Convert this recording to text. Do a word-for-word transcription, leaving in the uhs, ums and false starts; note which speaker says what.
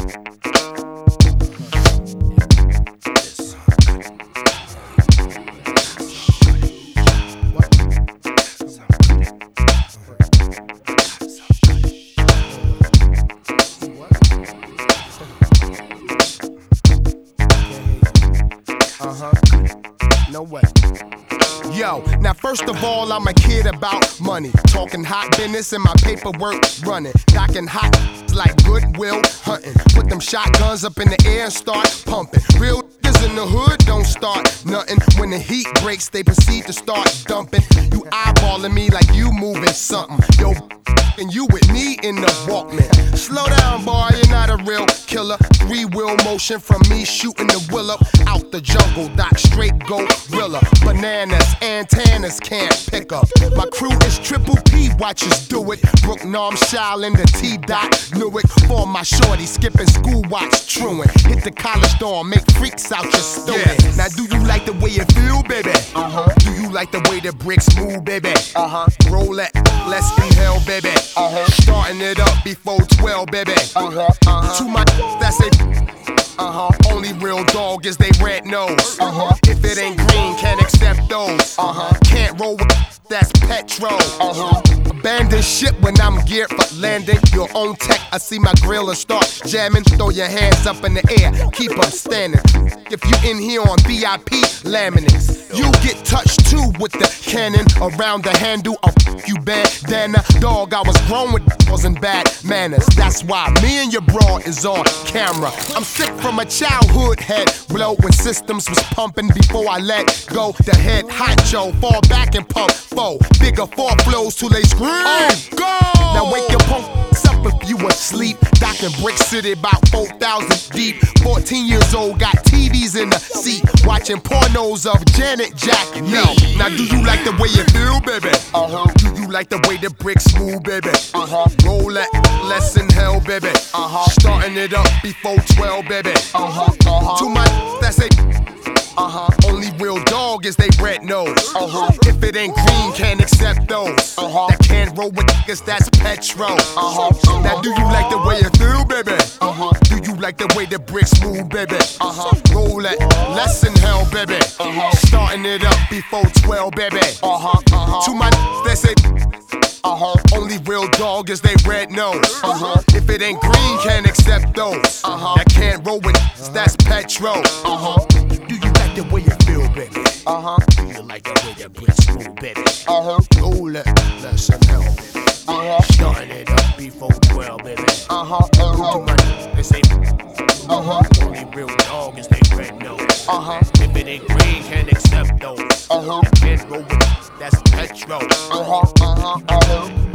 Speaker 1: Uh-huh. No way. Yo, now first of all, I'm a kid about money. Talking hot business and my paperwork running. Knocking hot like Goodwill Hunting. Put them shotguns up in the air and start pumping. Real niggas in the hood don't start nothing. When the heat breaks, they proceed to start dumping. You eyeballing me like you moving something. Yo, and you with me in the Walkman. Slow down, boy, you're not a real killer. Three-wheel motion from me shooting the will up out the jungle. Doc straight gorilla. Bananas, antennas can't pick up. My crew is Triple P, watch us do it. Brook Norm Shaolin, the T-Dot Newark. For my shorty, skipping school, watch truant. Hit the college dorm, make freaks out your student. Yeah. Now do you like the way it feel, baby? Uh-huh. Do you like the way the bricks move, baby? Uh-huh. Roll it, let's inhale, baby. Uh-huh. Starting it up before twelve, baby. Uh-huh. Uh-huh. To my that's it. Uh-huh. Only real dog is they red nose. Uh-huh. If it ain't green, can't accept those. Uh-huh. Can't roll with that's petrol. Uh-huh. Abandon ship when I'm geared for landing. Your own tech, I see my grill and start jamming. Throw your hands up in the air, keep them standing. If you in here on V I P laminates, you get touched too with the cannon around the handle. I'll f you bandana. Dog, I was grown with wasn't bad manners. That's why me and your bra is on camera. I'm sick from a childhood head blow when systems was pumping before I let go. The head honcho, fall back and pump four. Bigger four flows till they scream. Oh, go! Now wake your punk up if you asleep. Doc in Brick City about four thousand deep. fourteen years old, got T Vs in the seat. Watching pornos of Janet Jackson. Yo, now do you like the way it feel, baby? Uh-huh. Do you like the way the bricks move, baby? Uh-huh. Roll that, less in hell, baby. Uh-huh. Starting it up before twelve, baby. Uh-huh. Uh-huh. To my that's a Uh-huh. Only real dog is they red nose. Uh-huh. If it ain't green, can't accept those. Uh-huh. That can't roll with niggas, that's petrol. Uh-huh. Uh-huh. Now do you like the way it feel, baby? Uh-huh. Do you like the way the bricks move, baby? Uh-huh. Roll that, less in hell, baby. Uh-huh. Starting it up before twelve, baby. Uh-huh. Uh-huh. To my they say Uh-huh. Only real dog is they red nose. Uh-huh. If it ain't green, can't accept those. Uh-huh. That can't roll with uh-huh. that's petrol. Uh-huh. Do you like the way you feel, baby? Uh-huh. Do you like the way the bricks move, baby? Uh-huh. Roll that, less in hell, baby. Uh-huh. Starting it up before twelve, baby. Uh-huh. Uh-huh. To my they say uh-huh. Only real dog is they red nose. Uh-huh. If it ain't green, can't accept those. Uh-huh. That can't roll with that's petrol. Uh-huh. Uh-huh. Uh-huh.